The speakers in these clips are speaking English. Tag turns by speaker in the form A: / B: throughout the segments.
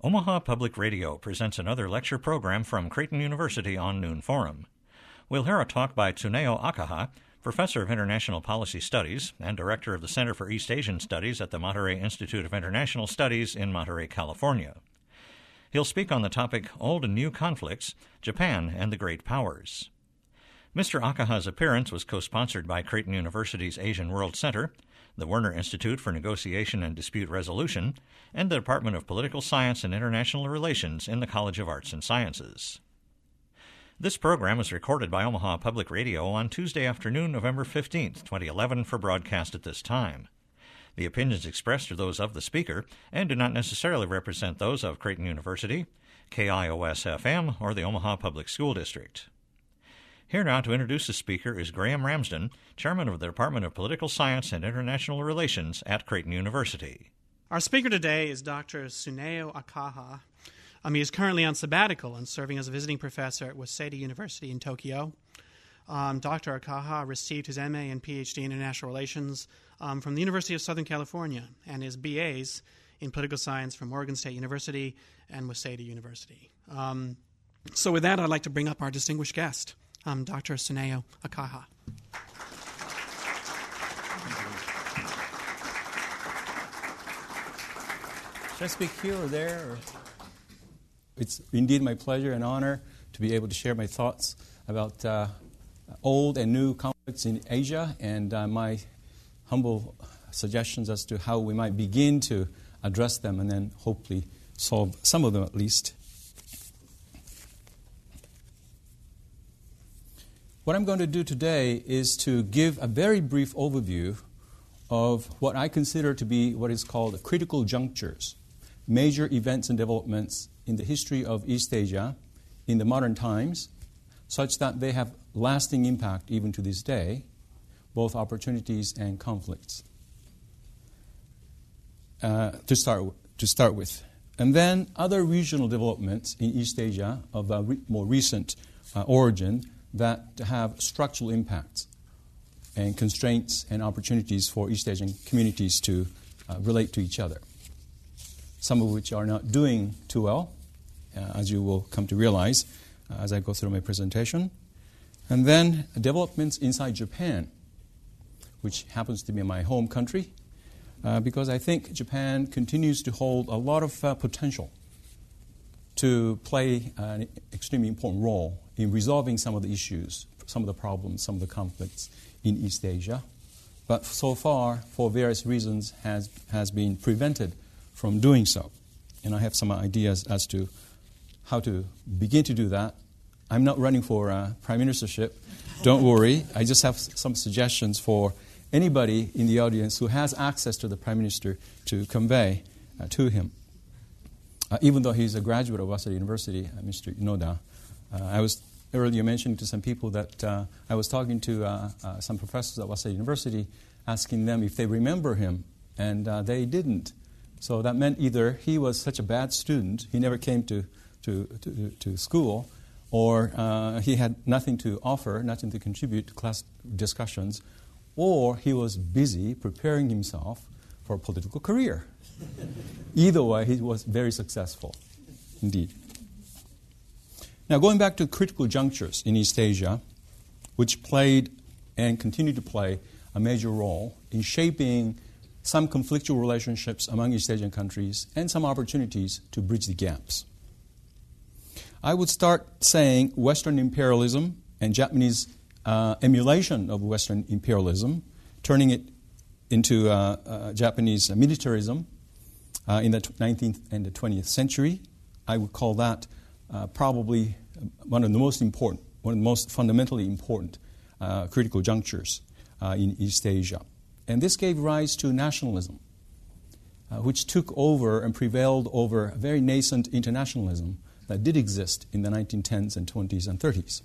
A: Omaha Public Radio presents another lecture program from Creighton University on Noon Forum. We'll hear a talk by Tsuneo Akaha, Professor of International Policy Studies and Director of the Center for East Asian Studies at the Monterey Institute of International Studies in Monterey, California. He'll speak on the topic Old and New Conflicts, Japan and the Great Powers. Mr. Akaha's appearance was co-sponsored by Creighton University's Asian World Center, the Werner Institute for Negotiation and Dispute Resolution, and the Department of Political Science and International Relations in the College of Arts and Sciences. This program was recorded by Omaha Public Radio on Tuesday afternoon, November 15, 2011, for broadcast at this time. The opinions expressed are those of the speaker and do not necessarily represent those of Creighton University, KIOS-FM, or the Omaha Public School District. Here now to introduce the speaker is Graham Ramsden, Chairman of the Department of Political Science and International Relations at Creighton University.
B: Our speaker today is Dr. Tsuneo Akaha. He is currently on sabbatical and serving as a visiting professor at Waseda University in Tokyo. Dr. Akaha received his MA and PhD in International Relations from the University of Southern California and his BAs in Political Science from Oregon State University and Waseda University. So with that, I'd like to bring up our distinguished guest, Dr. Tsuneo Akaha.
C: Should I speak here or there? Or? It's indeed my pleasure and honor to be able to share my thoughts about old and new conflicts in Asia and my humble suggestions as to how we might begin to address them and then hopefully solve some of them at least. What I'm going to do today is to give a very brief overview of what I consider to be what is called critical junctures, major events and developments in the history of East Asia in the modern times, such that they have lasting impact even to this day, both opportunities and conflicts. To start with. And then other regional developments in East Asia of a more recent origin that have structural impacts and constraints and opportunities for East Asian communities to relate to each other, some of which are not doing too well, as you will come to realize as I go through my presentation. And then developments inside Japan, which happens to be my home country, because I think Japan continues to hold a lot of potential to play an extremely important role in resolving some of the issues, some of the problems, some of the conflicts in East Asia. But so far, for various reasons, has been prevented from doing so. And I have some ideas as to how to begin to do that. I'm not running for prime ministership. Don't worry. I just have some suggestions for anybody in the audience who has access to the prime minister to convey to him. Even though he's a graduate of Waseda University, Mr. Inoda, I was earlier mentioning to some people that I was talking to some professors at Waseda University, asking them if they remember him, and they didn't. So that meant either he was such a bad student, he never came to school, or he had nothing to offer, nothing to contribute to class discussions, or he was busy preparing himself for a political career. Either way, he was very successful, indeed. Now, going back to critical junctures in East Asia, which played and continue to play a major role in shaping some conflictual relationships among East Asian countries and some opportunities to bridge the gaps. I would start saying Western imperialism and Japanese emulation of Western imperialism, turning it into Japanese militarism in the 19th and the 20th century. I would call that probably one of the most fundamentally important critical junctures in East Asia. And this gave rise to nationalism, which took over and prevailed over a very nascent internationalism that did exist in the 1910s and 20s and 30s.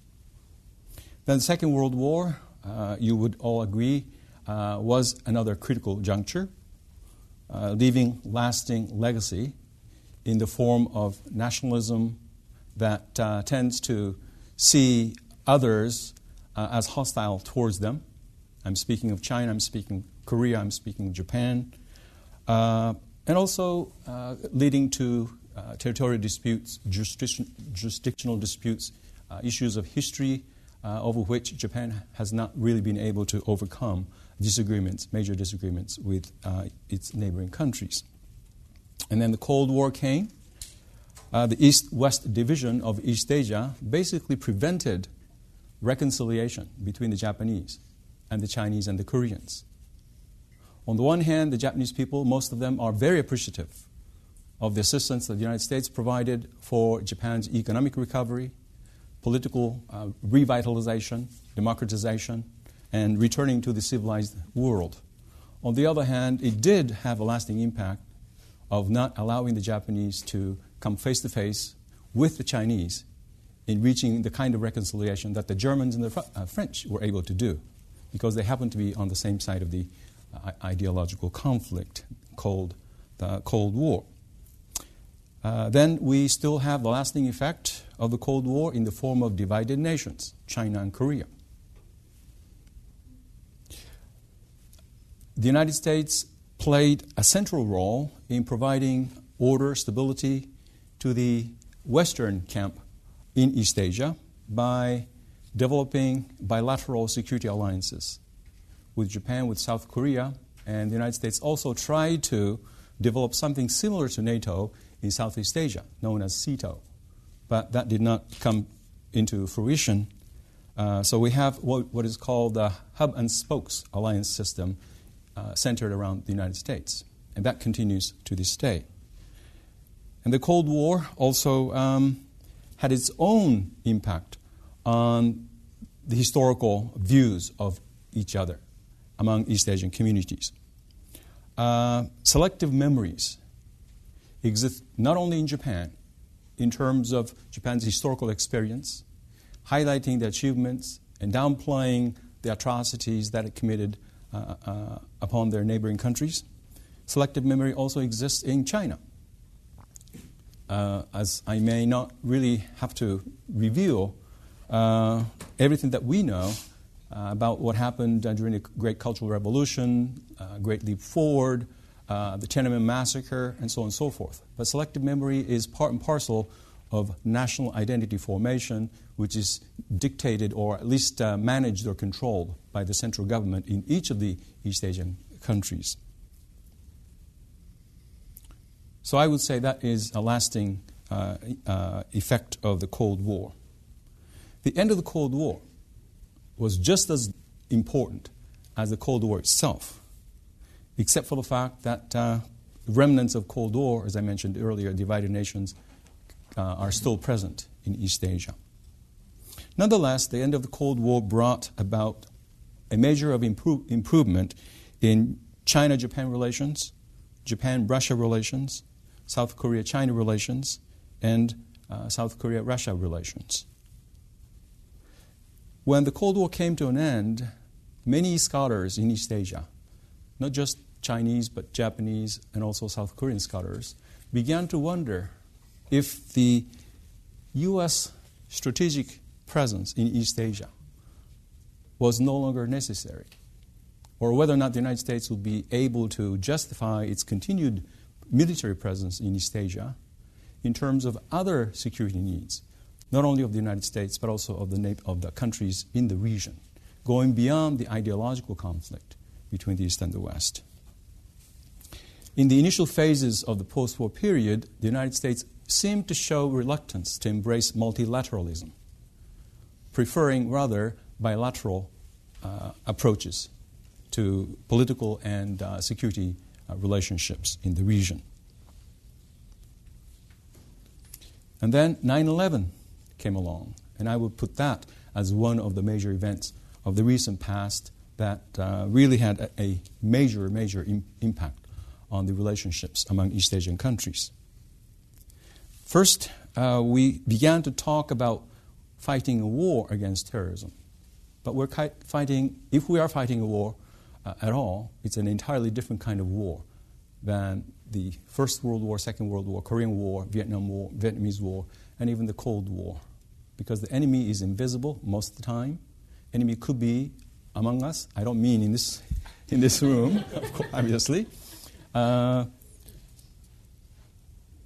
C: Then the Second World War, you would all agree, was another critical juncture, leaving lasting legacy in the form of nationalism that tends to see others as hostile towards them. I'm speaking of China, I'm speaking of Korea, I'm speaking of Japan, and also leading to territorial disputes, jurisdictional disputes, issues of history over which Japan has not really been able to overcome major disagreements with its neighboring countries. And then the Cold War came. The East-West division of East Asia basically prevented reconciliation between the Japanese and the Chinese and the Koreans. On the one hand, the Japanese people, most of them are very appreciative of the assistance that the United States provided for Japan's economic recovery, political revitalization, democratization, and returning to the civilized world. On the other hand, it did have a lasting impact of not allowing the Japanese to come face to face with the Chinese in reaching the kind of reconciliation that the Germans and the French were able to do, because they happened to be on the same side of the ideological conflict called the Cold War. Then we still have the lasting effect of the Cold War in the form of divided nations, China and Korea. The United States played a central role in providing order, stability to the Western camp in East Asia by developing bilateral security alliances with Japan, with South Korea, and the United States also tried to develop something similar to NATO in Southeast Asia, known as SEATO. But that did not come into fruition. So we have what is called the hub and spokes alliance system centered around the United States. And that continues to this day. And the Cold War also had its own impact on the historical views of each other among East Asian communities. Selective memories exist not only in Japan, in terms of Japan's historical experience, highlighting the achievements and downplaying the atrocities that it committed upon their neighboring countries. Selective memory also exists in China. As I may not really have to reveal everything that we know about what happened during the Great Cultural Revolution, Great Leap Forward, the Tiananmen Massacre, and so on and so forth. But selective memory is part and parcel of national identity formation, which is dictated or at least managed or controlled by the central government in each of the East Asian countries. So I would say that is a lasting effect of the Cold War. The end of the Cold War was just as important as the Cold War itself, except for the fact that remnants of Cold War, as I mentioned earlier, divided nations, are still present in East Asia. Nonetheless, the end of the Cold War brought about a measure of improvement in China-Japan relations, Japan-Russia relations, South Korea-China relations, and South Korea-Russia relations. When the Cold War came to an end, many scholars in East Asia, not just Chinese but Japanese and also South Korean scholars, began to wonder if the U.S. strategic presence in East Asia was no longer necessary, or whether or not the United States would be able to justify its continued military presence in East Asia in terms of other security needs, not only of the United States but also of the countries in the region, going beyond the ideological conflict between the East and the West. In the initial phases of the post-war period, the United States seemed to show reluctance to embrace multilateralism, preferring rather bilateral approaches to political and security relationships in the region. And then 9/11 came along, and I would put that as one of the major events of the recent past that really had a major impact on the relationships among East Asian countries. First, we began to talk about fighting a war against terrorism. But if we are fighting a war at all, it's an entirely different kind of war than the First World War, Second World War, Korean War, Vietnam War, Vietnamese War, and even the Cold War. Because the enemy is invisible most of the time. Enemy could be among us. I don't mean in this room, of course, obviously. And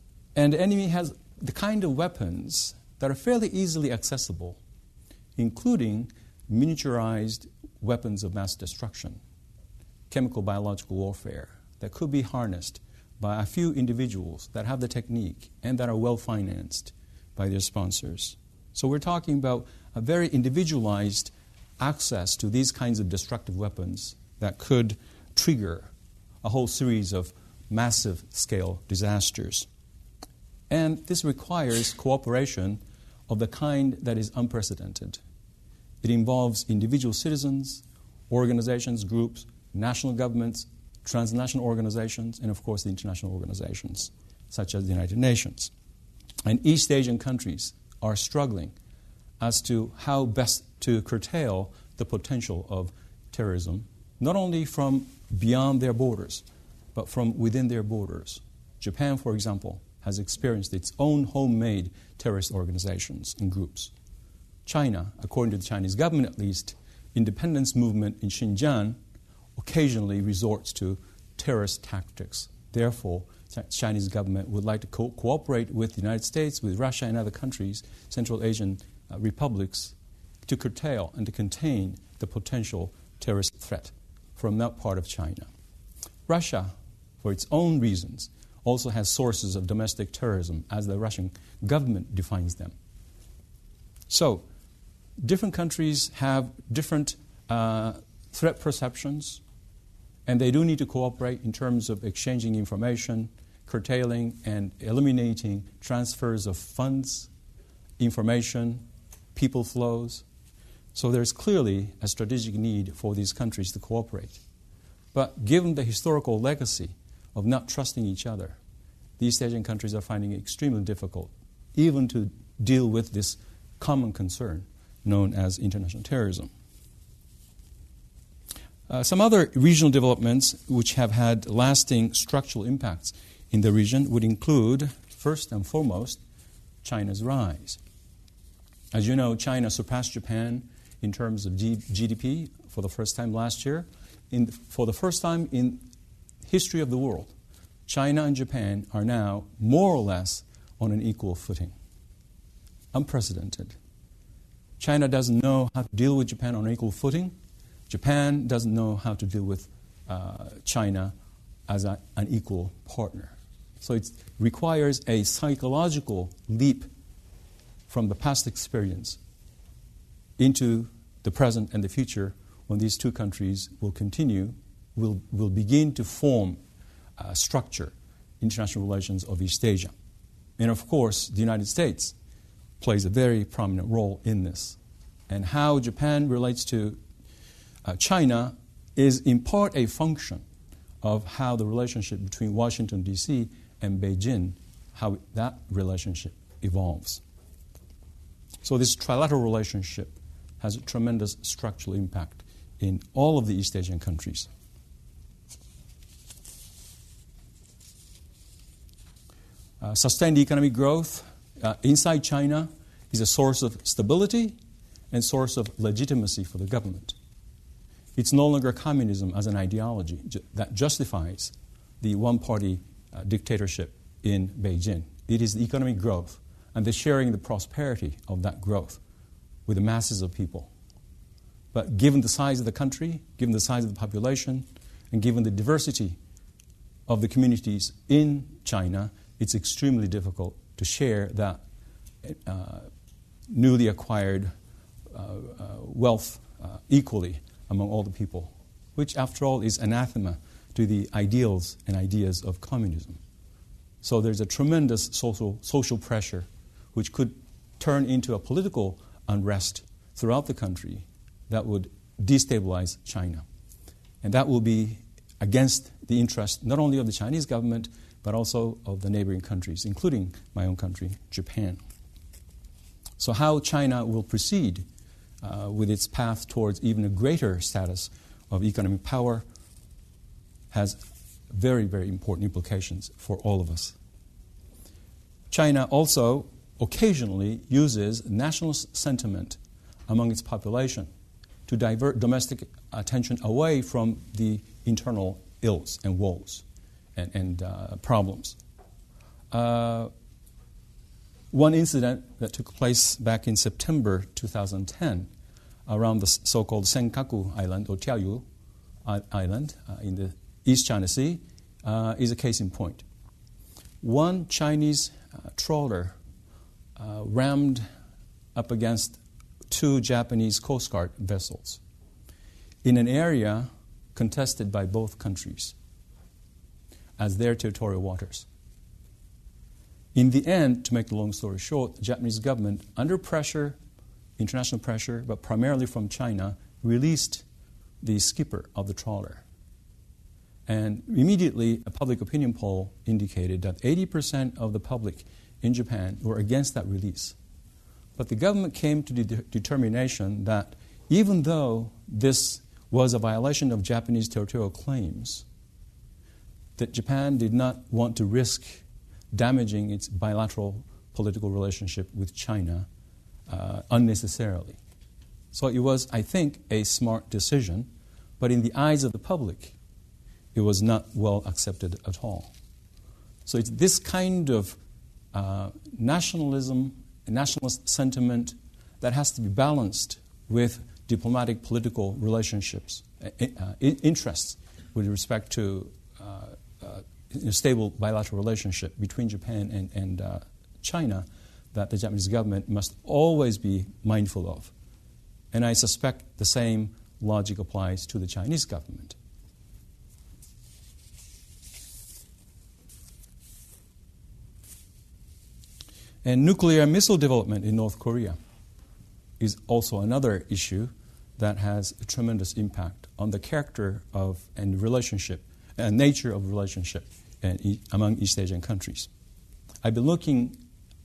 C: And the enemy has the kind of weapons that are fairly easily accessible, including miniaturized weapons of mass destruction, chemical biological warfare that could be harnessed by a few individuals that have the technique and that are well financed by their sponsors. So we're talking about a very individualized access to these kinds of destructive weapons that could trigger a whole series of massive scale disasters. And this requires cooperation of the kind that is unprecedented. It involves individual citizens, organizations, groups, national governments, transnational organizations, and of course the international organizations, such as the United Nations. And East Asian countries are struggling as to how best to curtail the potential of terrorism, not only from beyond their borders, but from within their borders. Japan, for example, has experienced its own homemade terrorist organizations and groups. China, according to the Chinese government at least, independence movement in Xinjiang occasionally resorts to terrorist tactics. Therefore, the Chinese government would like to cooperate with the United States, with Russia and other countries, Central Asian republics, to curtail and to contain the potential terrorist threat from that part of China. Russia, for its own reasons, also has sources of domestic terrorism as the Russian government defines them. So, different countries have different threat perceptions, and they do need to cooperate in terms of exchanging information, curtailing and eliminating transfers of funds, information, people flows. So there's clearly a strategic need for these countries to cooperate. But given the historical legacy of not trusting each other, the East Asian countries are finding it extremely difficult even to deal with this common concern known as international terrorism. Some other regional developments which have had lasting structural impacts in the region would include, first and foremost, China's rise. As you know, China surpassed Japan in terms of GDP for the first time last year. For the first time in history of the world, China and Japan are now more or less on an equal footing. Unprecedented. China doesn't know how to deal with Japan on an equal footing. Japan doesn't know how to deal with China as an equal partner. So it requires a psychological leap from the past experience into the present and the future when these two countries will begin to form structure international relations of East Asia. And of course, the United States plays a very prominent role in this. And how Japan relates to China is in part a function of how the relationship between Washington, D.C. and Beijing, how that relationship evolves. So this trilateral relationship has a tremendous structural impact in all of the East Asian countries. Sustained economic growth inside China is a source of stability and source of legitimacy for the government. It's no longer communism as an ideology that justifies the one-party dictatorship in Beijing. It is the economic growth and the sharing the prosperity of that growth with the masses of people. But given the size of the country, given the size of the population, and given the diversity of the communities in China, it's extremely difficult to share that newly acquired wealth equally among all the people, which after all is anathema to the ideals and ideas of communism. So there's a tremendous social pressure which could turn into a political unrest throughout the country that would destabilize China. And that will be against the interest not only of the Chinese government, but also of the neighboring countries, including my own country, Japan. So how China will proceed with its path towards even a greater status of economic power has very, very important implications for all of us. China also occasionally uses national sentiment among its population to divert domestic attention away from the internal ills and woes and problems. One incident that took place back in September 2010 around the so-called Senkaku Island, or Tiaoyu Island, in the East China Sea, is a case in point. One Chinese trawler rammed up against two Japanese Coast Guard vessels in an area contested by both countries as their territorial waters. In the end, to make the long story short, the Japanese government, under pressure, international pressure, but primarily from China, released the skipper of the trawler. And immediately, a public opinion poll indicated that 80% of the public in Japan were against that release. But the government came to the determination that even though this was a violation of Japanese territorial claims, that Japan did not want to risk damaging its bilateral political relationship with China unnecessarily. So it was, I think, a smart decision, but in the eyes of the public, it was not well accepted at all. So it's this kind of nationalism, nationalist sentiment that has to be balanced with diplomatic political relationships, interests with respect to a stable bilateral relationship between Japan and China that the Japanese government must always be mindful of. And I suspect the same logic applies to the Chinese government. And nuclear missile development in North Korea is also another issue that has a tremendous impact on the character of and relationship and nature of relationship among East Asian countries. I've been looking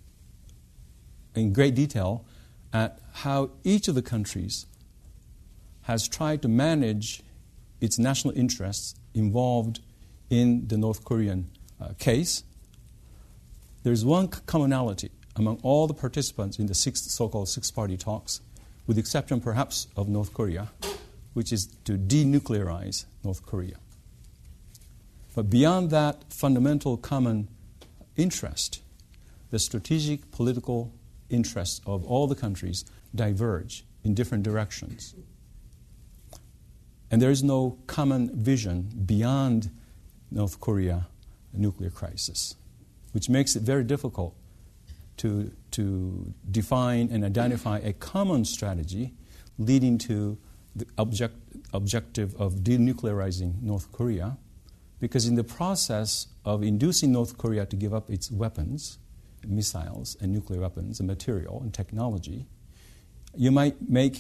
C: in great detail at how each of the countries has tried to manage its national interests involved in the North Korean case. There's one commonality among all the participants in the so-called six-party talks, with the exception perhaps of North Korea, which is to denuclearize North Korea. But beyond that fundamental common interest, the strategic political interests of all the countries diverge in different directions. And there is no common vision beyond North Korea nuclear crisis, which makes it very difficult to define and identify a common strategy leading to the objective of denuclearizing North Korea, because in the process of inducing North Korea to give up its weapons, missiles and nuclear weapons and material and technology, you might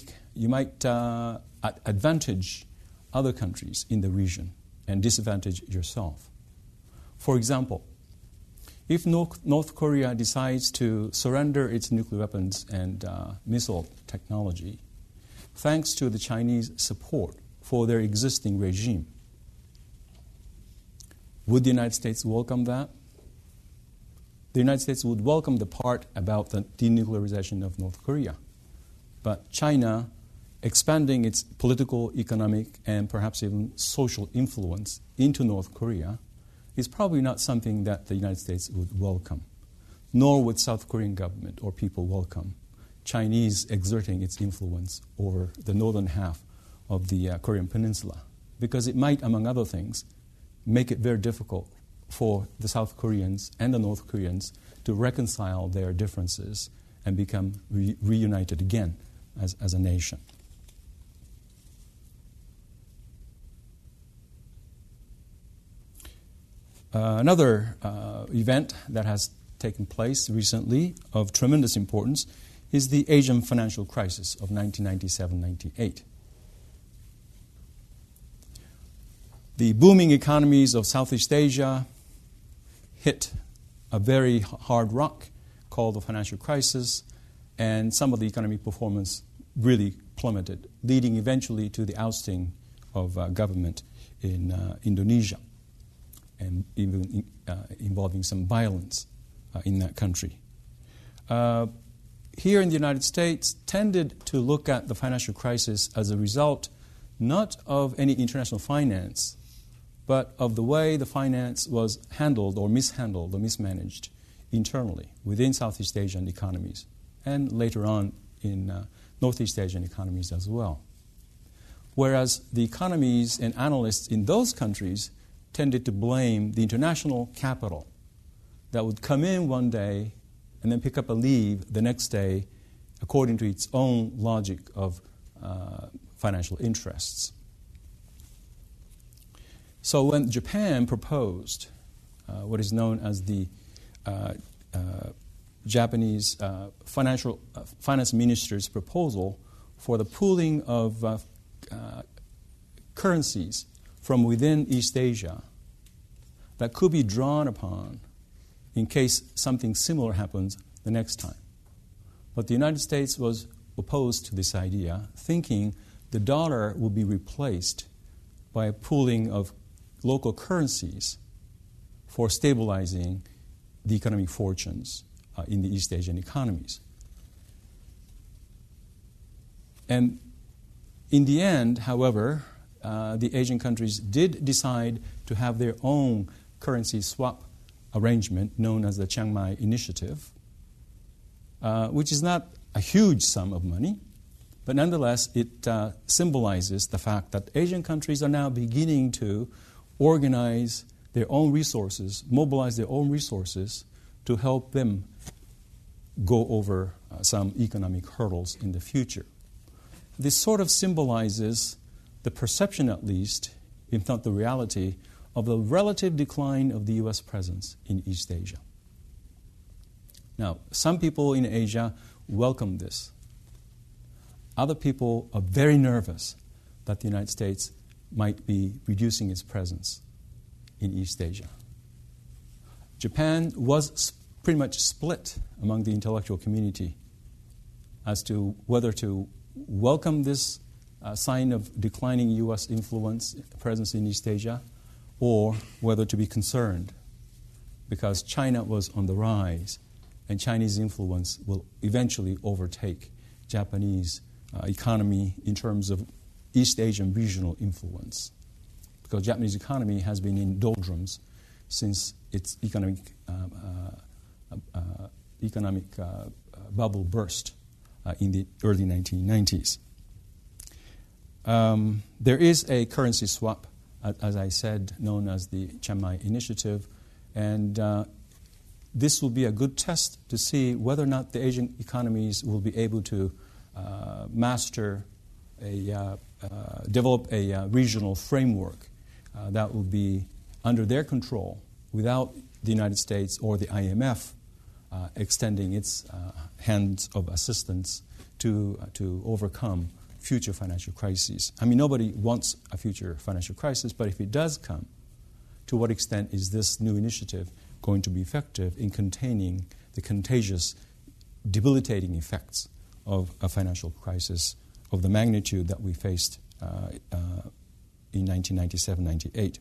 C: advantage other countries in the region and disadvantage yourself. For example, if North Korea decides to surrender its nuclear weapons and missile technology, thanks to the Chinese support for their existing regime, would the United States welcome that? The United States would welcome the part about the denuclearization of North Korea. But China, expanding its political, economic, and perhaps even social influence into North Korea, is probably not something that the United States would welcome, nor would South Korean government or people welcome Chinese exerting its influence over the northern half of the Korean peninsula, because it might, among other things, make it very difficult for the South Koreans and the North Koreans to reconcile their differences and become reunited again as a nation. Another event that has taken place recently of tremendous importance is the Asian financial crisis of 1997-98. The booming economies of Southeast Asia hit a very hard rock called the financial crisis, and some of the economic performance really plummeted, leading eventually to the ousting of government in Indonesia, and even involving some violence in that country. Here in the United States, tended to look at the financial crisis as a result not of any international finance, but of the way the finance was handled or mishandled or mismanaged internally within Southeast Asian economies, and later on in Northeast Asian economies as well. Whereas the economies and analysts in those countries tended to blame the international capital that would come in one day and then pick up and leave the next day according to its own logic of financial interests. So when Japan proposed what is known as the Japanese finance minister's proposal for the pooling of currencies from within East Asia that could be drawn upon in case something similar happens the next time. But the United States was opposed to this idea, thinking the dollar would be replaced by a pooling of local currencies for stabilizing the economic fortunes in the East Asian economies. And in the end, however, the Asian countries did decide to have their own currency swap arrangement known as the Chiang Mai Initiative, which is not a huge sum of money, but nonetheless it symbolizes the fact that Asian countries are now beginning to organize their own resources, mobilize their own resources to help them go over some economic hurdles in the future. This sort of symbolizes the perception, at least, if not the reality, of the relative decline of the U.S. presence in East Asia. Now, some people in Asia welcome this. Other people are very nervous that the United States might be reducing its presence in East Asia. Japan was pretty much split among the intellectual community as to whether to welcome this sign of declining U.S. influence, presence in East Asia, or whether to be concerned because China was on the rise and Chinese influence will eventually overtake Japanese economy in terms of East Asian regional influence. Because Japanese economy has been in doldrums since its economic bubble burst in the early 1990s. There is a currency swap, as I said, known as the Chiang Mai Initiative, and this will be a good test to see whether or not the Asian economies will be able to develop a regional framework that will be under their control without the United States or the IMF extending its hands of assistance to overcome future financial crises. I mean, nobody wants a future financial crisis, but if it does come, to what extent is this new initiative going to be effective in containing the contagious, debilitating effects of a financial crisis of the magnitude that we faced in 1997-98.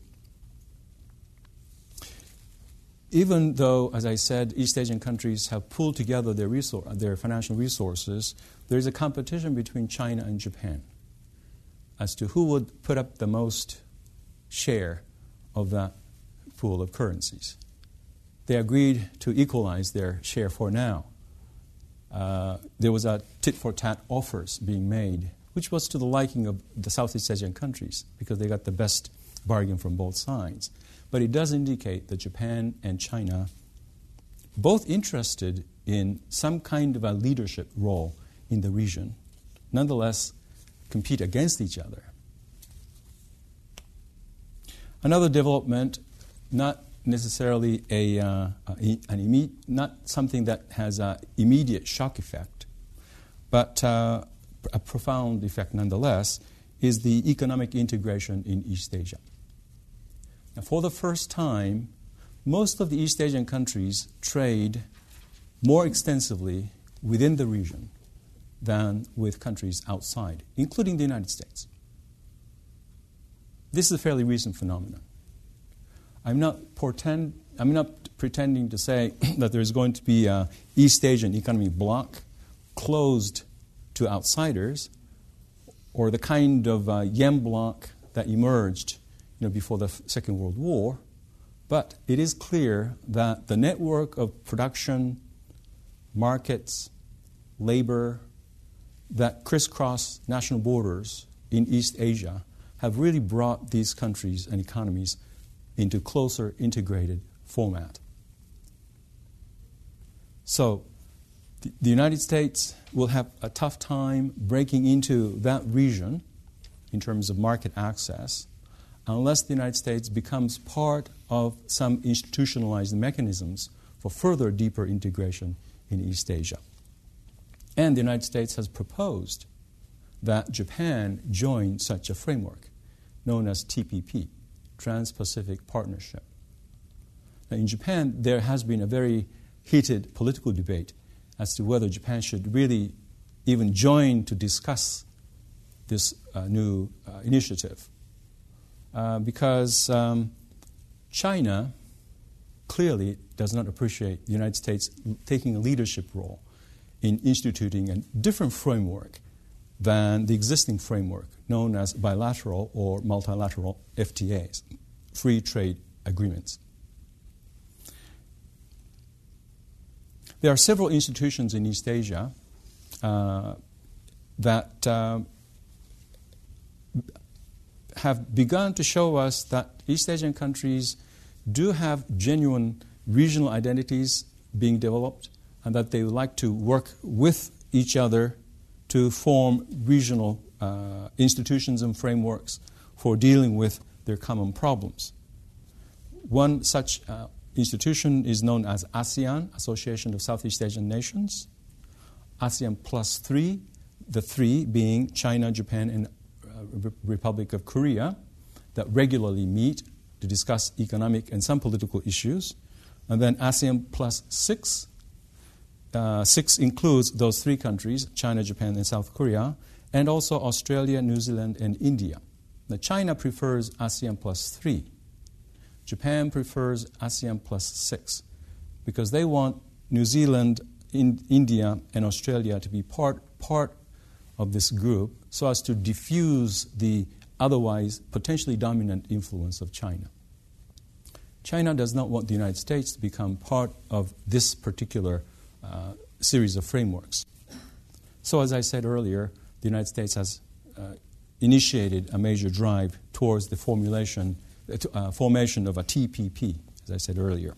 C: Even though, as I said, East Asian countries have pooled together their financial resources, there is a competition between China and Japan as to who would put up the most share of that pool of currencies. They agreed to equalize their share for now. There was a tit-for-tat offers being made, which was to the liking of the Southeast Asian countries because they got the best bargain from both sides. But it does indicate that Japan and China, both interested in some kind of a leadership role in the region, nonetheless compete against each other. Another development, not necessarily not something that has an immediate shock effect, but a profound effect nonetheless, is the economic integration in East Asia. Now, for the first time, most of the East Asian countries trade more extensively within the region than with countries outside, including the United States. This is a fairly recent phenomenon. I'm not pretending to say that there's going to be an East Asian economic bloc closed to outsiders, or the kind of yen bloc that emerged before the Second World War. But it is clear that the network of production, markets, labor that crisscross national borders in East Asia have really brought these countries and economies into closer integrated format. So the United States will have a tough time breaking into that region in terms of market access unless the United States becomes part of some institutionalized mechanisms for further deeper integration in East Asia. And the United States has proposed that Japan join such a framework known as TPP, Trans-Pacific Partnership. Now, in Japan, there has been a very heated political debate as to whether Japan should really even join to discuss this new initiative. Because China clearly does not appreciate the United States taking a leadership role in instituting a different framework than the existing framework known as bilateral or multilateral FTAs, free trade agreements. There are several institutions in East Asia that have begun to show us that East Asian countries do have genuine regional identities being developed and that they would like to work with each other to form regional institutions and frameworks for dealing with their common problems. One such institution is known as ASEAN, Association of Southeast Asian Nations, ASEAN plus 3, the 3 being China, Japan, and Republic of Korea, that regularly meet to discuss economic and some political issues. And then ASEAN plus 6. 6 includes those 3 countries, China, Japan, and South Korea, and also Australia, New Zealand, and India. Now, China prefers ASEAN plus 3. Japan prefers ASEAN plus 6 because they want New Zealand, India, and Australia to be part of this group so as to diffuse the otherwise potentially dominant influence of China. China does not want the United States to become part of this particular series of frameworks. So as I said earlier, the United States has initiated a major drive towards the formation of a TPP, as I said earlier.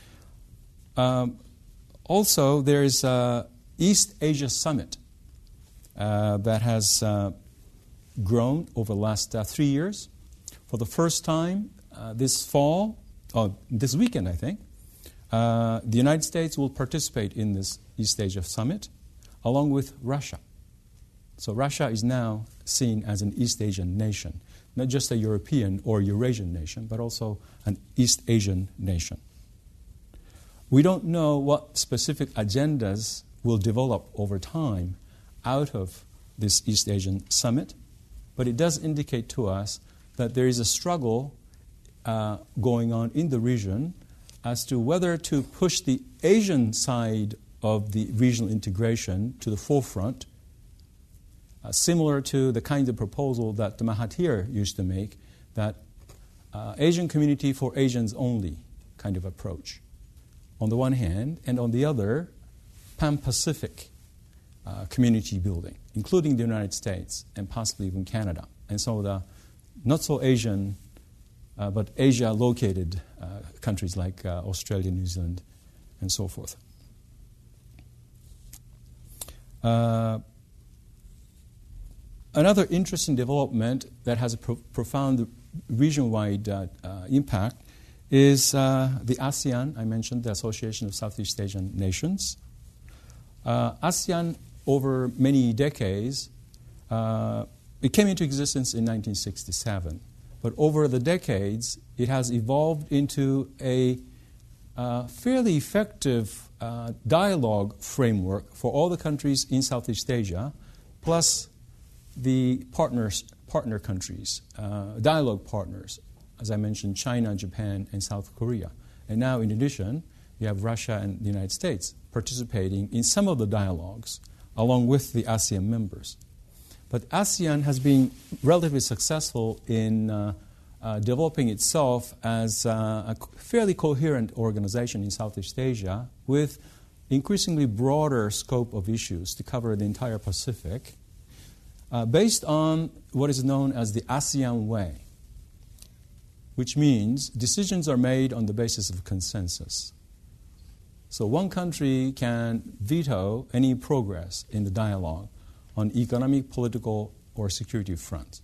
C: Also, there is an East Asia Summit that has grown over the last 3 years. For the first time this weekend, I think, the United States will participate in this East Asia Summit along with Russia. So Russia is now seen as an East Asian nation, not just a European or Eurasian nation, but also an East Asian nation. We don't know what specific agendas will develop over time out of this East Asian Summit, but it does indicate to us that there is a struggle going on in the region as to whether to push the Asian side of the regional integration to the forefront, similar to the kind of proposal that Mahathir used to make, that Asian community for Asians only kind of approach, on the one hand, and on the other, Pan-Pacific community building, including the United States and possibly even Canada. And so the not-so-Asian, but Asia-located countries like Australia, New Zealand, and so forth. Another interesting development that has a profound region-wide impact is the ASEAN, I mentioned, the Association of Southeast Asian Nations. ASEAN, over many decades, it came into existence in 1967. But over the decades, it has evolved into a fairly effective dialogue framework for all the countries in Southeast Asia, plus the partner countries, dialogue partners, as I mentioned, China, Japan, and South Korea. And now, in addition, you have Russia and the United States participating in some of the dialogues along with the ASEAN members. But ASEAN has been relatively successful in developing itself as a fairly coherent organization in Southeast Asia with increasingly broader scope of issues to cover the entire Pacific, based on what is known as the ASEAN Way, which means decisions are made on the basis of consensus. So one country can veto any progress in the dialogue on economic, political, or security front.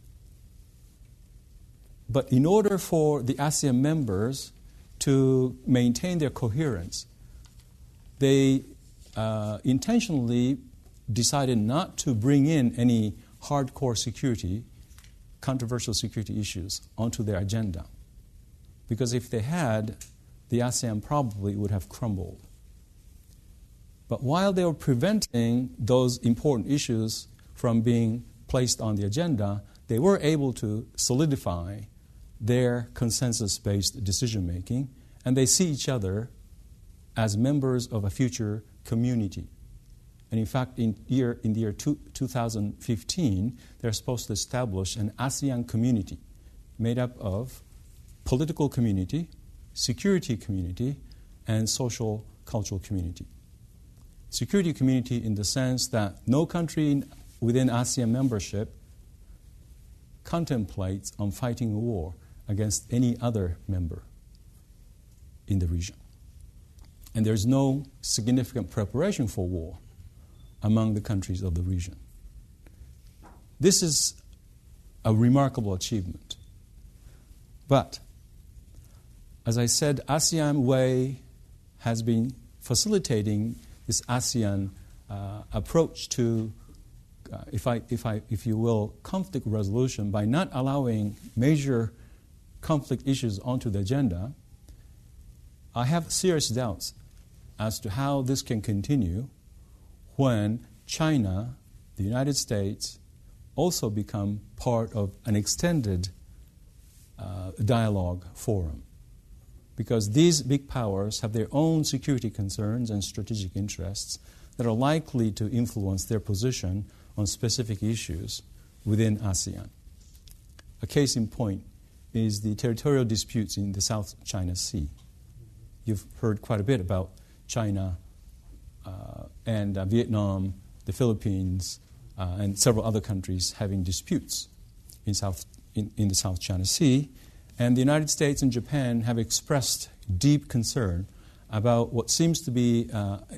C: But in order for the ASEAN members to maintain their coherence, they intentionally decided not to bring in any hardcore security, controversial security issues onto their agenda. Because if they had, the ASEAN probably would have crumbled. But while they were preventing those important issues from being placed on the agenda, they were able to solidify their consensus-based decision-making, and they see each other as members of a future community. And in fact, in the year 2015, they're supposed to establish an ASEAN community made up of political community, security community, and social cultural community. Security community in the sense that no country within ASEAN membership contemplates on fighting a war against any other member in the region. And there's no significant preparation for war among the countries of the region. This is a remarkable achievement. But, as I said, ASEAN Way has been facilitating this ASEAN approach to, if you will, conflict resolution by not allowing major conflict issues onto the agenda. I have serious doubts as to how this can continue when China, the United States, also become part of an extended dialogue forum. Because these big powers have their own security concerns and strategic interests that are likely to influence their position on specific issues within ASEAN. A case in point is the territorial disputes in the South China Sea. You've heard quite a bit about China and Vietnam, the Philippines, and several other countries having disputes in the South China Sea. And the United States and Japan have expressed deep concern about what seems to be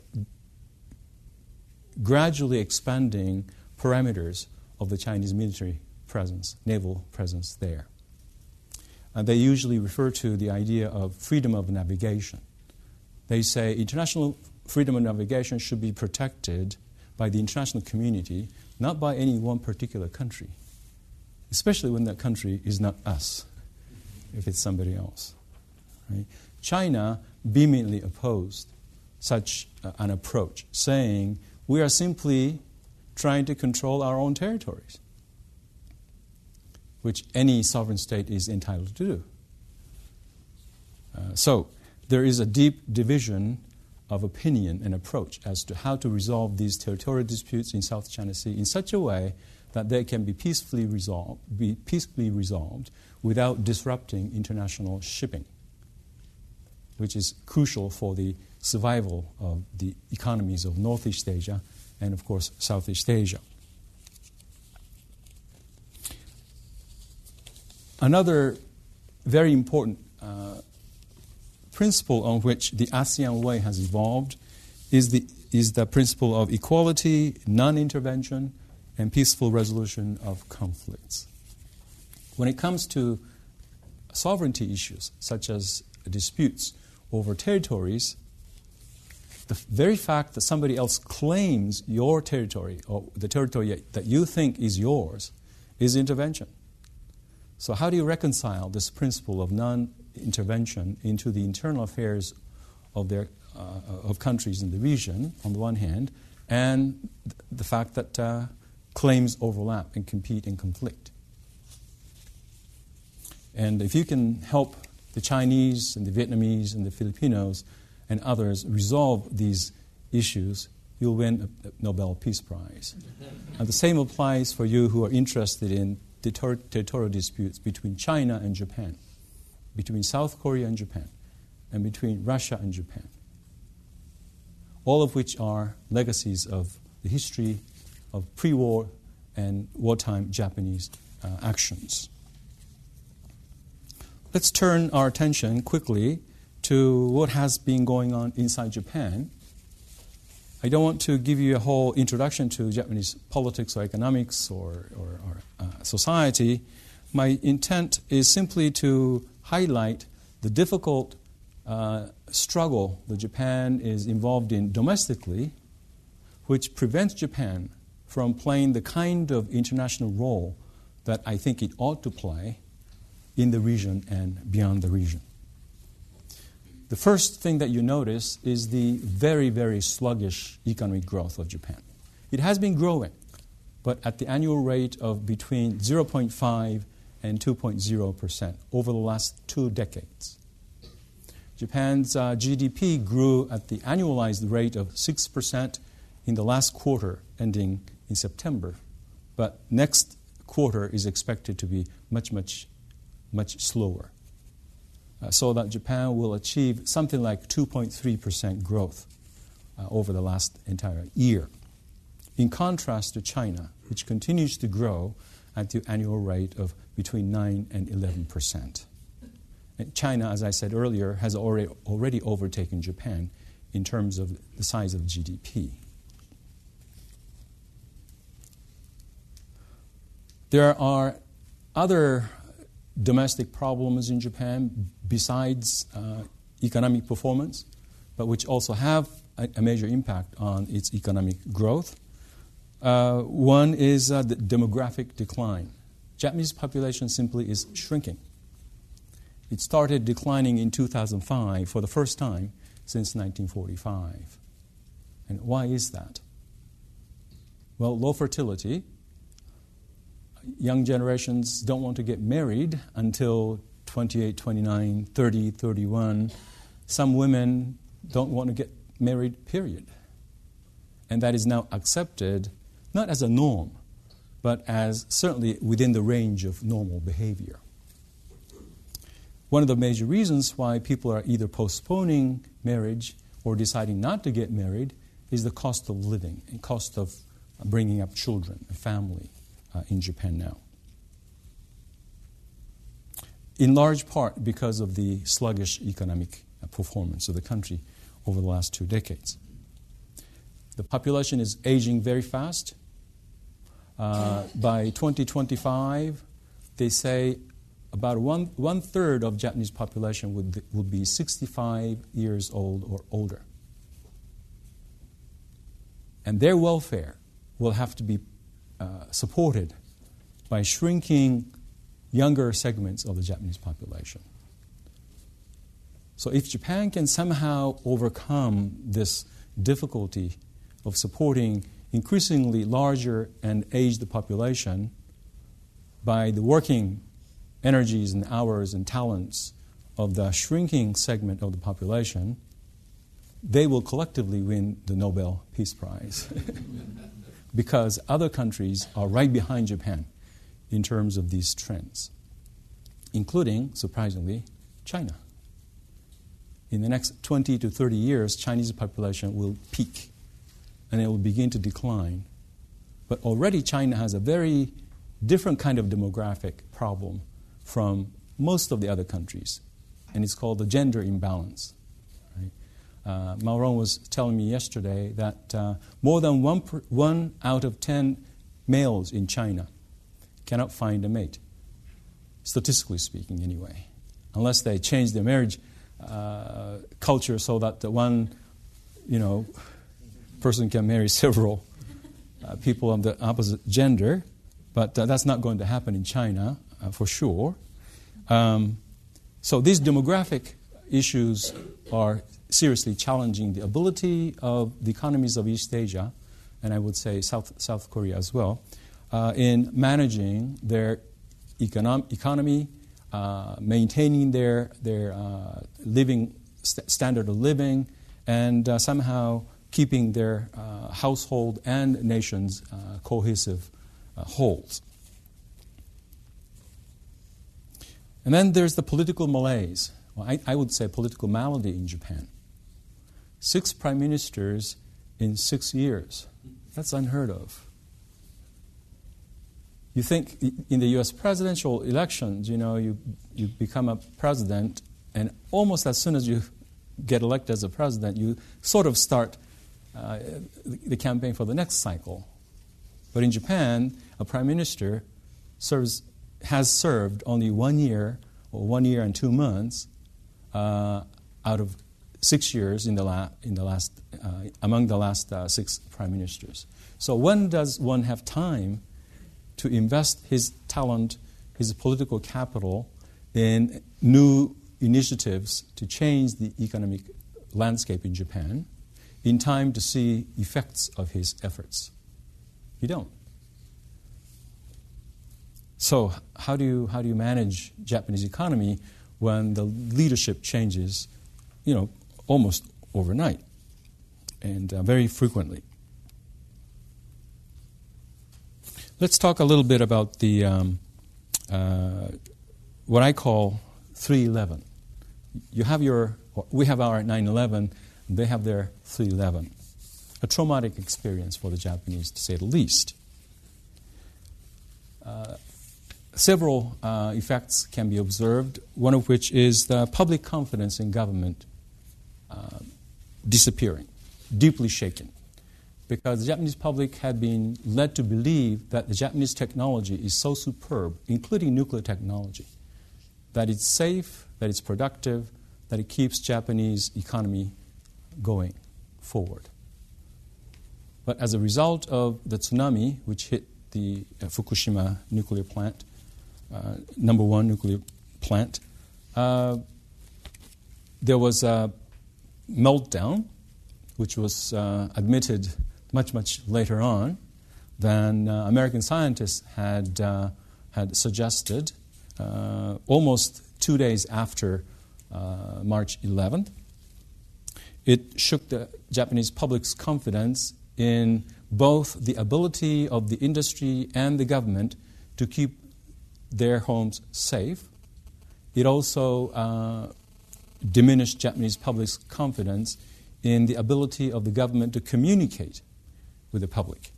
C: gradually expanding parameters of the Chinese military presence, naval presence there. They usually refer to the idea of freedom of navigation. They say international freedom of navigation should be protected by the international community, not by any one particular country, especially when that country is not us, if it's somebody else. Right? China vehemently opposed such an approach, saying we are simply trying to control our own territories, which any sovereign state is entitled to do. So there is a deep division of opinion and approach as to how to resolve these territorial disputes in South China Sea in such a way that they can be peacefully resolved without disrupting international shipping, which is crucial for the survival of the economies of Northeast Asia and, of course, Southeast Asia. Another very important principle on which the ASEAN Way has evolved is the principle of equality, non-intervention, and peaceful resolution of conflicts. When it comes to sovereignty issues, such as disputes over territories, the very fact that somebody else claims your territory or the territory that you think is yours is intervention. So how do you reconcile this principle of non-intervention into the internal affairs of countries in the region, on the one hand, and the fact that claims overlap and compete and conflict? And if you can help the Chinese and the Vietnamese and the Filipinos and others resolve these issues, you'll win a Nobel Peace Prize. And the same applies for you who are interested in territorial disputes between China and Japan, between South Korea and Japan, and between Russia and Japan, all of which are legacies of the history of pre-war and wartime Japanese actions. Let's turn our attention quickly to what has been going on inside Japan. I don't want to give you a whole introduction to Japanese politics or economics or society. My intent is simply to highlight the difficult struggle that Japan is involved in domestically, which prevents Japan from playing the kind of international role that I think it ought to play in the region and beyond the region. The first thing that you notice is the very, very sluggish economic growth of Japan. It has been growing, but at the annual rate of between 0.5 and 2.0% over the last 2 decades. Japan's GDP grew at the annualized rate of 6% in the last quarter, ending in September. But next quarter is expected to be much slower. So that Japan will achieve something like 2.3% growth over the last entire year. In contrast to China, which continues to grow at the annual rate of between 9 and 11%. And China, as I said earlier, has already overtaken Japan in terms of the size of GDP. There are other domestic problems in Japan besides economic performance, but which also have a major impact on its economic growth. One is the demographic decline. Japanese population simply is shrinking. It started declining in 2005 for the first time since 1945. And why is that? Well, low fertility. Young generations don't want to get married until 28, 29, 30, 31. Some women don't want to get married, period. And that is now accepted not as a norm, but as certainly within the range of normal behavior. One of the major reasons why people are either postponing marriage or deciding not to get married is the cost of living and cost of bringing up children, a family. In Japan now. In large part because of the sluggish economic performance of the country over the last 2 decades. The population is aging very fast. By 2025, they say about one third of Japanese population would be 65 years old or older. And their welfare will have to be supported by shrinking younger segments of the Japanese population. So if Japan can somehow overcome this difficulty of supporting increasingly larger and aged population by the working energies and hours and talents of the shrinking segment of the population, they will collectively win the Nobel Peace Prize. Because other countries are right behind Japan in terms of these trends, including, surprisingly, China. In the next 20 to 30 years, Chinese population will peak and it will begin to decline. But already China has a very different kind of demographic problem from most of the other countries, and it's called the gender imbalance. Mauron was telling me yesterday that more than 1 out of 10 males in China cannot find a mate, statistically speaking anyway, unless they change their marriage culture so that the one, person can marry several people of the opposite gender, but that's not going to happen in China for sure. So these demographic issues are seriously challenging the ability of the economies of East Asia, and I would say South Korea as well, in managing their economy, maintaining their living standard of living, and somehow keeping their household and nation's cohesive wholes. And then there's the political malaise. Well, I would say political malady in Japan. 6 prime ministers in 6 years. That's unheard of. You think in the U.S. presidential elections, you become a president, and almost as soon as you get elected as a president, you sort of start the campaign for the next cycle. But in Japan, a prime minister has served only 1 year or 1 year and 2 months out of 6 years among the last 6 prime ministers. So when does one have time to invest his talent, his political capital in new initiatives to change the economic landscape in Japan in time to see effects of his efforts? You don't. So how do you manage Japanese economy when the leadership changes, almost overnight and very frequently? Let's talk a little bit about the what I call 311. We have our 9/11. They have their 311. A traumatic experience for the Japanese, to say the least. Several effects can be observed, one of which is the public confidence in government disappearing, deeply shaken, because the Japanese public had been led to believe that the Japanese technology is so superb, including nuclear technology, that it's safe, that it's productive, that it keeps Japanese economy going forward. But as a result of the tsunami, which hit the Fukushima nuclear plant, number 1 nuclear plant, there was a meltdown, which was admitted much, much later on than American scientists had suggested, almost 2 days after March 11th. It shook the Japanese public's confidence in both the ability of the industry and the government to keep their homes safe. It also diminished Japanese public's confidence in the ability of the government to communicate with the public.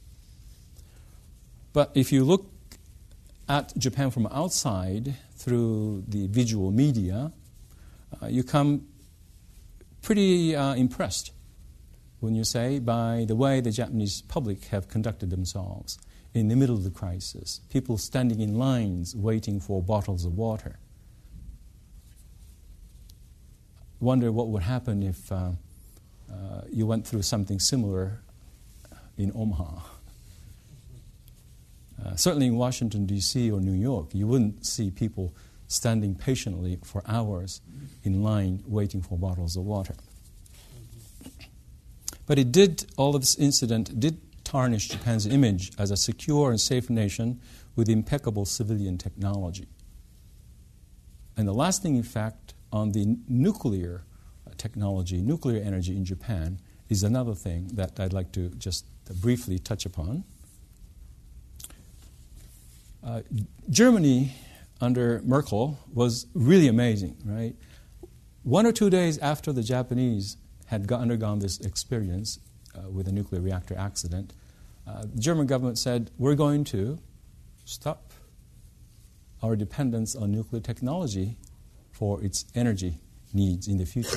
C: But if you look at Japan from outside through the visual media, you come pretty impressed, when you say, by the way the Japanese public have conducted themselves in the middle of the crisis. People standing in lines waiting for bottles of water. Wonder what would happen if you went through something similar in Omaha. Certainly in Washington, D.C. or New York, you wouldn't see people standing patiently for hours in line waiting for bottles of water. But all of this incident did tarnish Japan's image as a secure and safe nation with impeccable civilian technology. And the lasting effect on the nuclear technology, nuclear energy in Japan, is another thing that I'd like to just briefly touch upon. Germany under Merkel was really amazing, right? 1 or 2 days after the Japanese had undergone this experience with a nuclear reactor accident, the German government said, we're going to stop our dependence on nuclear technology for its energy needs in the future.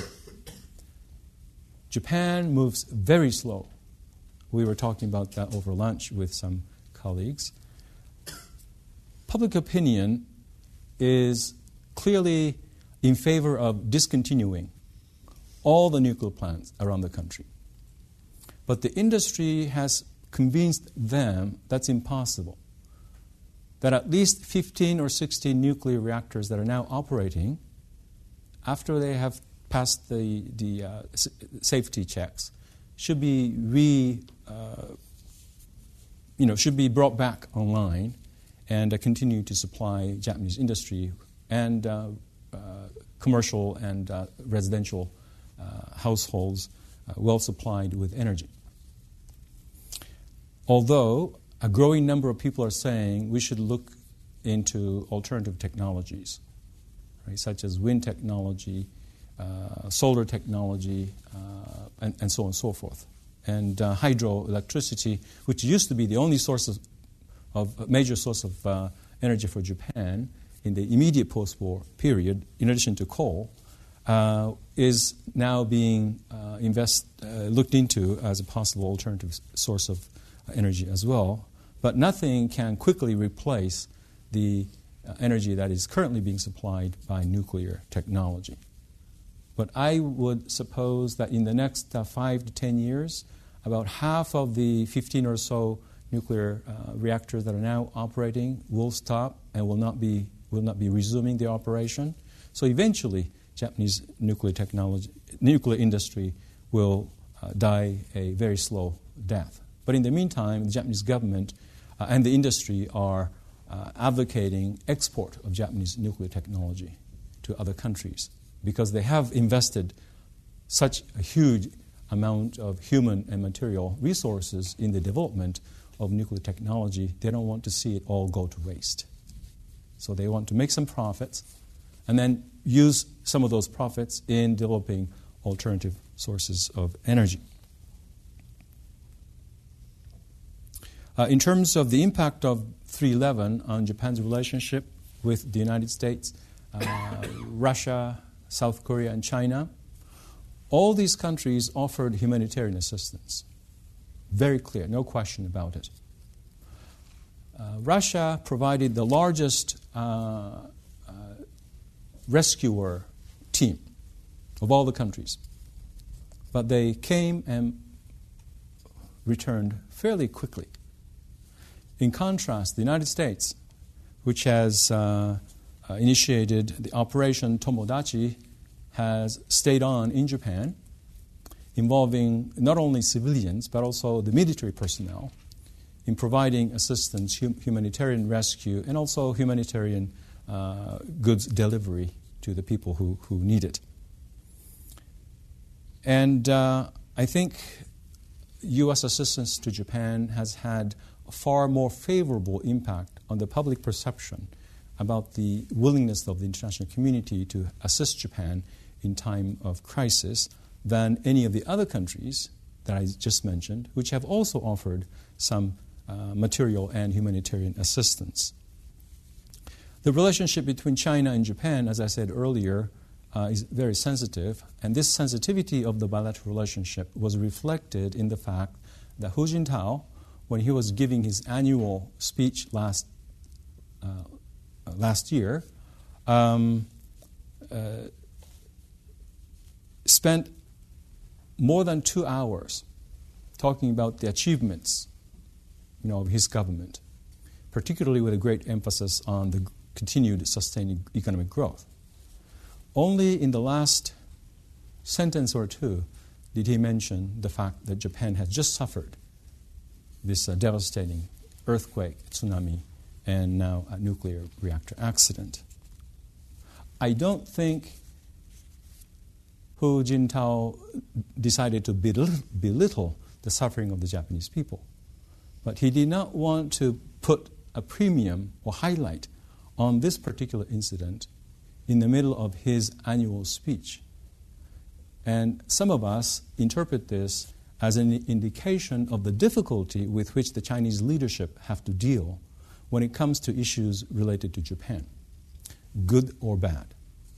C: Japan moves very slow. We were talking about that over lunch with some colleagues. Public opinion is clearly in favor of discontinuing all the nuclear plants around the country. But the industry has convinced them that's impossible, that at least 15 or 16 nuclear reactors that are now operating, after they have passed the safety checks, should be should be brought back online and continue to supply Japanese industry and commercial and residential households well supplied with energy. Although a growing number of people are saying we should look into alternative technologies right, such as wind technology, solar technology, and so on and so forth. And hydroelectricity, which used to be the only source of major source of energy for Japan in the immediate post-war period, in addition to coal, is now being looked into as a possible alternative source of energy as well. But nothing can quickly replace the energy that is currently being supplied by nuclear technology. But I would suppose that in the next 5 to 10 years, about half of the 15 or so nuclear reactors that are now operating will stop and will not be resuming their operation. So eventually, Japanese nuclear industry will die a very slow death. But in the meantime, the Japanese government and the industry are advocating export of Japanese nuclear technology to other countries because they have invested such a huge amount of human and material resources in the development of nuclear technology. They don't want to see it all go to waste. So they want to make some profits and then use some of those profits in developing alternative sources of energy. In terms of the impact of 3/11 on Japan's relationship with the United States, Russia, South Korea, and China, all these countries offered humanitarian assistance. Very clear, no question about it. Russia provided the largest rescuer team of all the countries. But they came and returned fairly quickly. In contrast, the United States, which has initiated the Operation Tomodachi, has stayed on in Japan, involving not only civilians but also the military personnel in providing assistance, humanitarian rescue, and also humanitarian goods delivery to the people who need it. And I think U.S. assistance to Japan has had a far more favorable impact on the public perception about the willingness of the international community to assist Japan in time of crisis than any of the other countries that I just mentioned, which have also offered some material and humanitarian assistance. The relationship between China and Japan, as I said earlier, is very sensitive, and this sensitivity of the bilateral relationship was reflected in the fact that Hu Jintao, when he was giving his annual speech last year, spent more than 2 hours talking about the achievements, of his government, particularly with a great emphasis on the continued sustained economic growth. Only in the last sentence or two did he mention the fact that Japan had just suffered this devastating earthquake, tsunami, and now a nuclear reactor accident. I don't think Hu Jintao decided to belittle the suffering of the Japanese people, but he did not want to put a premium or highlight on this particular incident in the middle of his annual speech. And some of us interpret this as an indication of the difficulty with which the Chinese leadership have to deal when it comes to issues related to Japan, good or bad.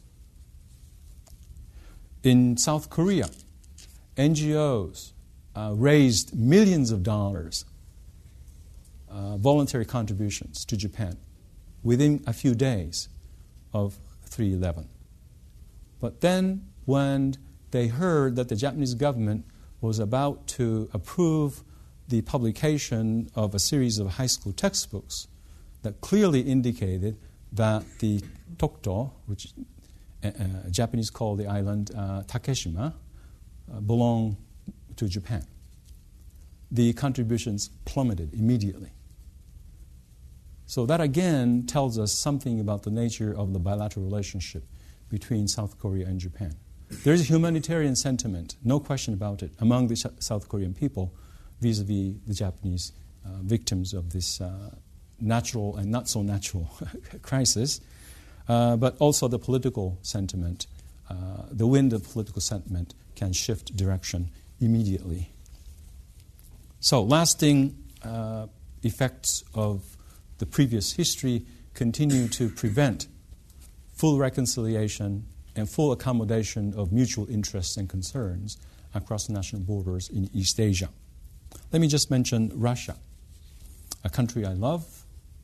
C: In South Korea, NGOs raised millions of dollars, voluntary contributions to Japan within a few days of 3/11. But then when they heard that the Japanese government was about to approve the publication of a series of high school textbooks that clearly indicated that the Tokto, which Japanese call the island Takeshima, belonged to Japan, the contributions plummeted immediately. So that again tells us something about the nature of the bilateral relationship between South Korea and Japan. There is a humanitarian sentiment, no question about it, among the South Korean people vis-a-vis the Japanese victims of this natural and not so natural crisis. but also the political sentiment. The wind of political sentiment can shift direction immediately. So lasting effects of the previous history continue to prevent full reconciliation and full accommodation of mutual interests and concerns across national borders in East Asia. Let me just mention Russia, a country I love,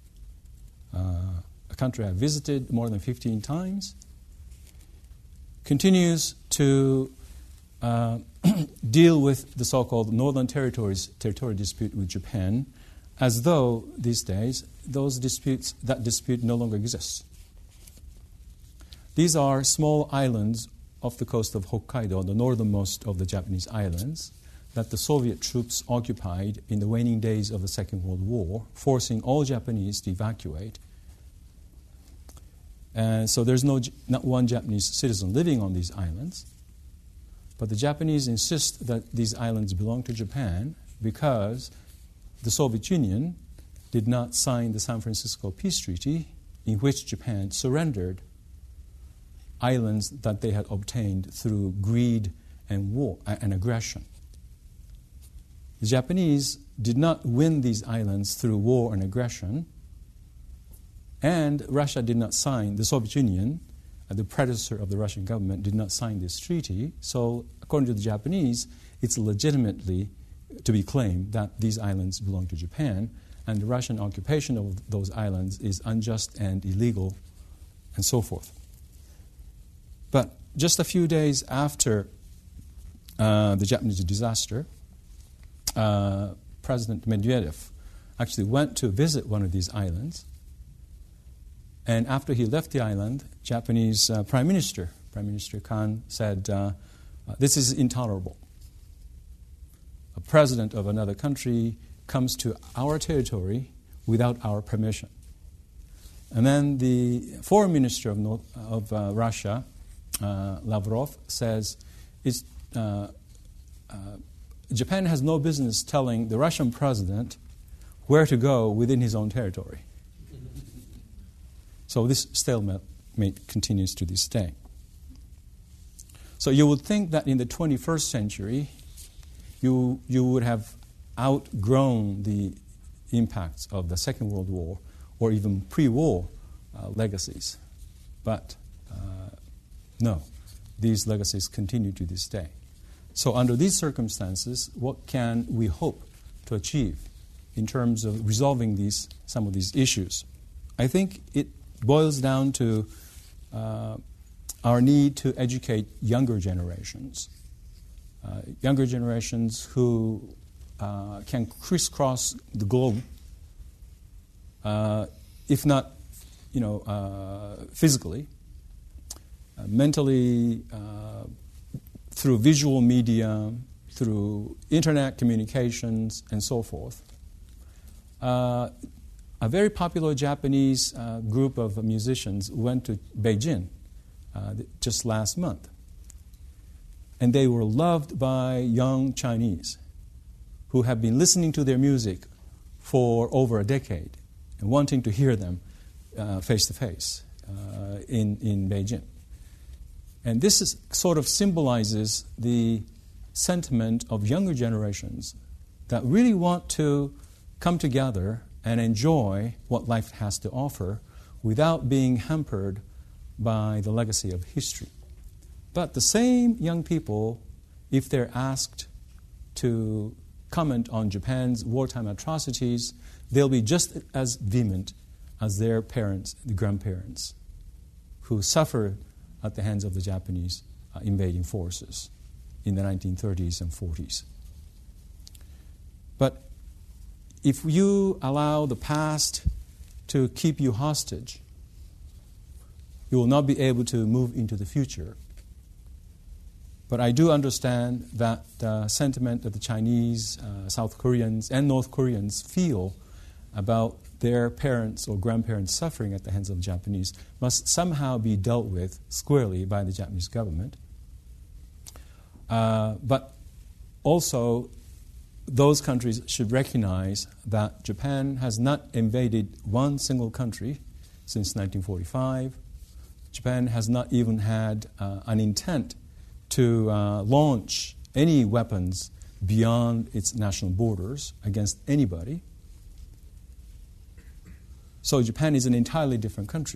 C: a country I visited more than 15 times, continues to deal with the so-called Northern territory dispute with Japan as though these days that dispute no longer exists. These are small islands off the coast of Hokkaido, the northernmost of the Japanese islands, that the Soviet troops occupied in the waning days of the Second World War, forcing all Japanese to evacuate. And so there's not one Japanese citizen living on these islands. But the Japanese insist that these islands belong to Japan because the Soviet Union did not sign the San Francisco Peace Treaty, in which Japan surrendered islands that they had obtained through greed and war and aggression. The Japanese did not win these islands through war and aggression, and Russia did not sign, the Soviet Union, the predecessor of the Russian government, did not sign this treaty. So, according to the Japanese, it's legitimately to be claimed that these islands belong to Japan, and the Russian occupation of those islands is unjust and illegal, and so forth. But just a few days after the Japanese disaster, President Medvedev actually went to visit one of these islands. And after he left the island, Japanese Prime Minister Kan said, this is intolerable. A president of another country comes to our territory without our permission. And then the foreign minister of Russia, Lavrov, says Japan has no business telling the Russian president where to go within his own territory. So this stalemate continues to this day. So you would think that in the 21st century, you would have outgrown the impacts of the Second World War or even pre-war legacies. But no, these legacies continue to this day. So under these circumstances, what can we hope to achieve in terms of resolving some of these issues? I think it boils down to our need to educate younger generations who can crisscross the globe, if not, physically, mentally, through visual media, through internet communications, and so forth. A very popular Japanese group of musicians went to Beijing just last month. And they were loved by young Chinese who have been listening to their music for over a decade and wanting to hear them face to face in Beijing. And this sort of symbolizes the sentiment of younger generations that really want to come together and enjoy what life has to offer without being hampered by the legacy of history. But the same young people, if they're asked to comment on Japan's wartime atrocities, they'll be just as vehement as their parents, the grandparents, who suffered at the hands of the Japanese invading forces in the 1930s and 40s. But if you allow the past to keep you hostage, you will not be able to move into the future. But I do understand that the sentiment that the Chinese, South Koreans, and North Koreans feel about their parents or grandparents suffering at the hands of the Japanese must somehow be dealt with squarely by the Japanese government. But also, those countries should recognize that Japan has not invaded one single country since 1945, Japan has not even had an intent to launch any weapons beyond its national borders against anybody. So Japan is an entirely different country.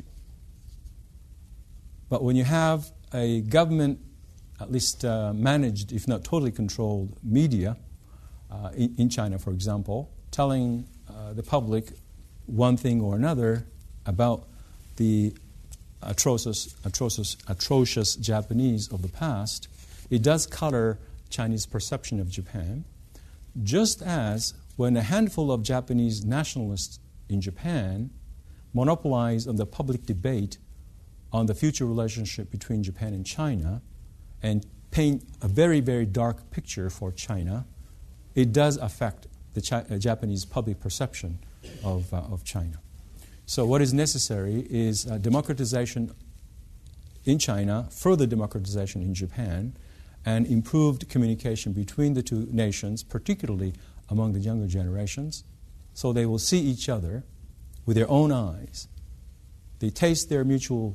C: But when you have a government, at least managed, if not totally controlled, media in China, for example, telling the public one thing or another about the atrocious Japanese of the past, it does color Chinese perception of Japan, just as when a handful of Japanese nationalists in Japan monopolize on the public debate on the future relationship between Japan and China and paint a very, very dark picture for China, it does affect the Japanese public perception of China. So what is necessary is democratization in China, further democratization in Japan, and improved communication between the two nations, particularly among the younger generations, so they will see each other with their own eyes. They taste their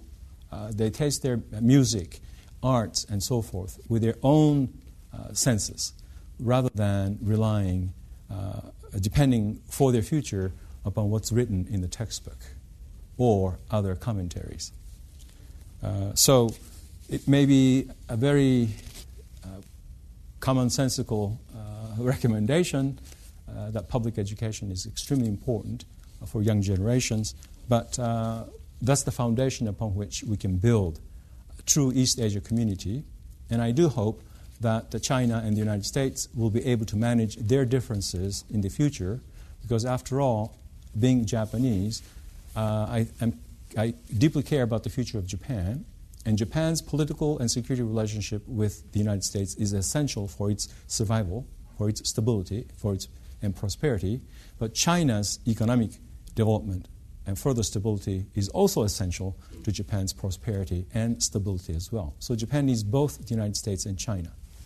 C: music, arts, and so forth with their own senses, rather than relying, depending for their future upon what's written in the textbook or other commentaries. So it may be a very commonsensical recommendation that public education is extremely important for young generations, but that's the foundation upon which we can build a true East Asia community. And I do hope that China and the United States will be able to manage their differences in the future, because after all, being Japanese, I deeply care about the future of Japan, and Japan's political and security relationship with the United States is essential for its survival, for its stability, and prosperity. But China's economic development and further stability is also essential to Japan's prosperity and stability as well. So Japan needs both the United States and China.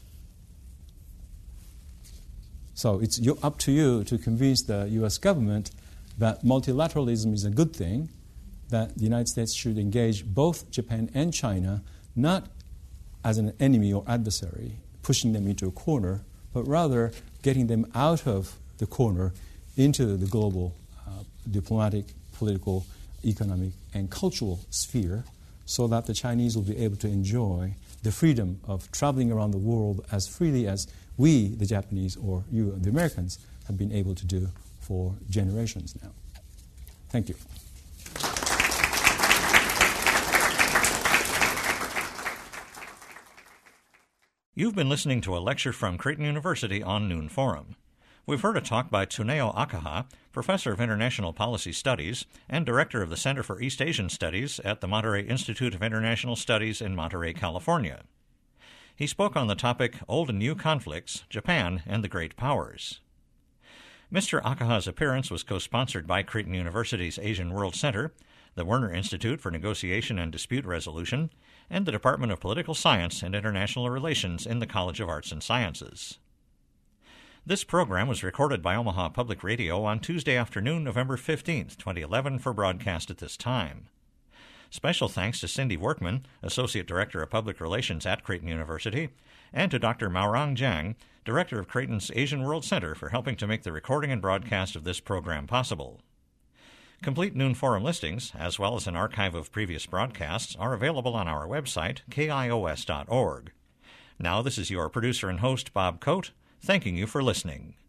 C: So it's up to you to convince the U.S. government that multilateralism is a good thing, that the United States should engage both Japan and China, not as an enemy or adversary, pushing them into a corner, but rather getting them out of the corner into the global diplomatic, political, economic, and cultural sphere, so that the Chinese will be able to enjoy the freedom of traveling around the world as freely as we, the Japanese, or you, the Americans, have been able to do for generations now. Thank you.
A: You've been listening to a lecture from Creighton University on Noon Forum. We've heard a talk by Tsuneo Akaha, Professor of International Policy Studies and Director of the Center for East Asian Studies at the Monterey Institute of International Studies in Monterey, California. He spoke on the topic Old and New Conflicts, Japan and the Great Powers. Mr. Akaha's appearance was co-sponsored by Creighton University's Asian World Center, the Werner Institute for Negotiation and Dispute Resolution, and the Department of Political Science and International Relations in the College of Arts and Sciences. This program was recorded by Omaha Public Radio on Tuesday afternoon, November 15, 2011, for broadcast at this time. Special thanks to Cindy Workman, Associate Director of Public Relations at Creighton University, and to Dr. Maorang Jiang, Director of Creighton's Asian World Center, for helping to make the recording and broadcast of this program possible. Complete Noon Forum listings, as well as an archive of previous broadcasts, are available on our website, kios.org. Now, this is your producer and host, Bob Coate, thanking you for listening.